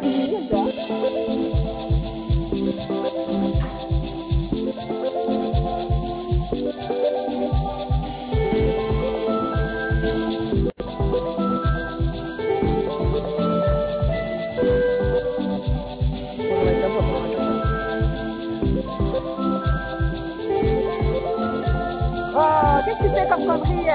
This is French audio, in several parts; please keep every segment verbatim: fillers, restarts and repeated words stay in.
Oh, qu'est-ce que tu fais comme connerie?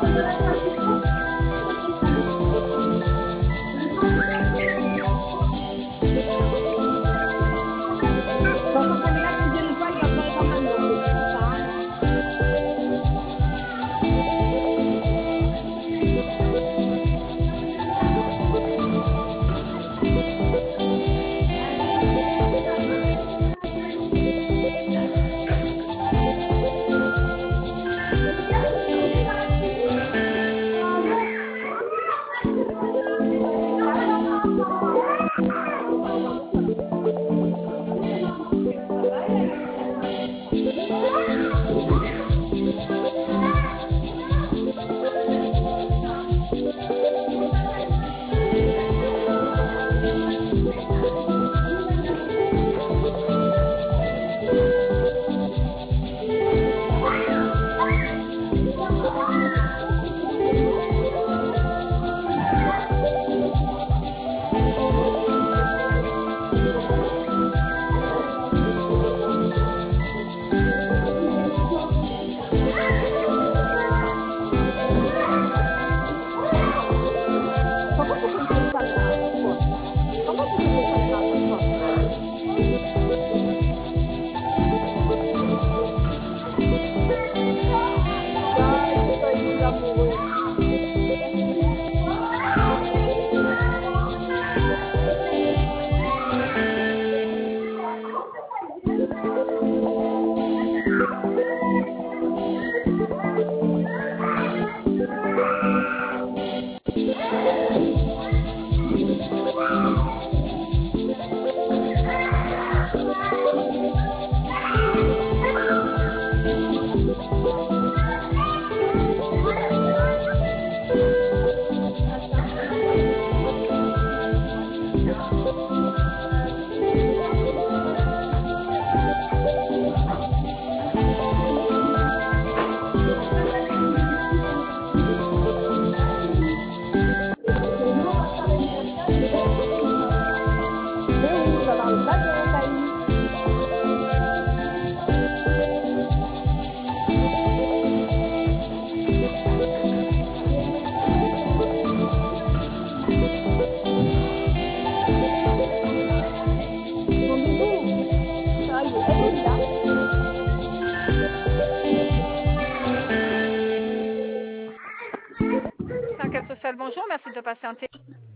Enquête sociale, bonjour, merci de patienter.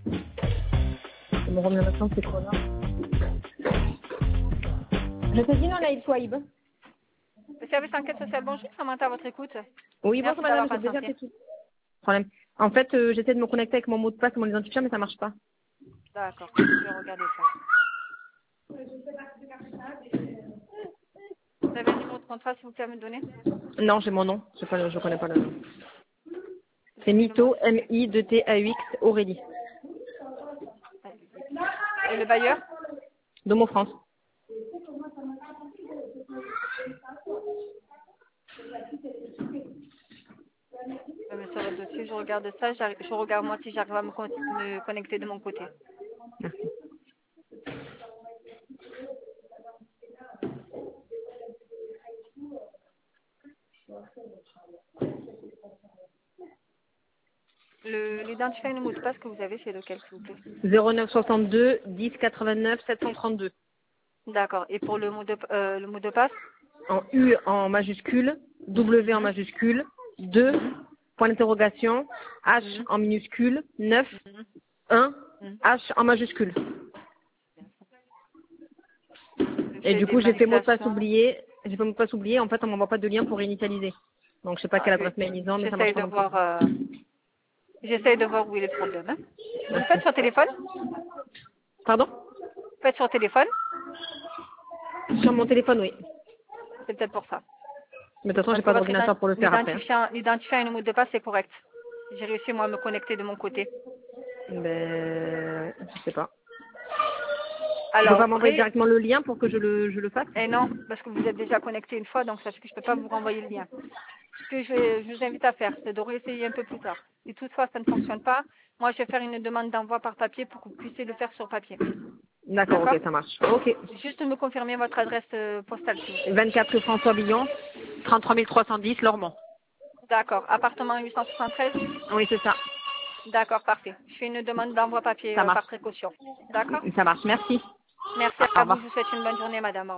Je me remets maintenant, c'est quoi là? Je te dis non, Naïd Souaïb. Le service enquête sociale, bonjour, Samantha à votre écoute. Oui, merci bonjour madame, j'ai déjà fait tout. Problème. En fait, euh, j'essaie de me connecter avec mon mot de passe et mon identifiant, mais ça marche pas. D'accord, je vais regarder ça. Vous avez un numéro de contrat, s'il vous plaît, à me donner? Non, j'ai mon nom, je ne connais pas le nom. C'est Mito, M I deux T A U X, Aurélie. Et le bailleur? Domo France. Mais sur le dossier, je regarde ça, je regarde moi si j'arrive à me, con me connecter de mon côté. Merci. L'identifiant et le mot de passe que vous avez, c'est lequel, s'il vous plaît? zéro neuf soixante-deux dix quatre-vingt-neuf sept cent trente-deux. D'accord. Et pour le mot de, euh, le mot de passe? En U en majuscule, W en majuscule, deux, point d'interrogation, H mm-hmm. en minuscule, neuf, mm-hmm. un, mm-hmm. H en majuscule. Le Et du coup, j'ai fait mot de passe manifestations. oublié. J'ai fait mot de passe oublié. En fait, on m'envoie pas de lien pour réinitialiser. Donc, je sais pas Ah, quelle oui. adresse mail ils ont, mais ça J'essaye marche pas de non plus. voir. Euh... J'essaye de voir où est le problème. Hein. Vous faites sur téléphone? Pardon? Vous faites sur téléphone? Sur mon téléphone, oui. C'est peut-être pour ça. Mais de toute façon, j'ai pas d'ordinateur pour le faire après. L'identifiant et le mot de passe, c'est correct. J'ai réussi, moi, à me connecter de mon côté. Ben, je sais pas. Alors, tu peux pas m'envoyer après... directement le lien pour que je le, je le fasse? Eh non, parce que vous êtes déjà connecté une fois, donc ça fait que je ne peux pas vous renvoyer le lien. Ce que je, vais, je vous invite à faire, c'est de réessayer un peu plus tard. Si toutefois ça ne fonctionne pas, moi je vais faire une demande d'envoi par papier pour que vous puissiez le faire sur papier. D'accord, ok, ça marche. Ok. Juste me confirmer votre adresse euh, postale, s'il vous plaît. vingt-quatre François Billon, trente-trois mille trois cent dix, Lormont. D'accord. Appartement huit cent soixante-treize? Oui, c'est ça. D'accord, parfait. Je fais une demande d'envoi papier Ça euh, marche. par précaution. D'accord? Ça marche. Merci. Merci Au à vous. revoir. Je vous souhaite une bonne journée, madame.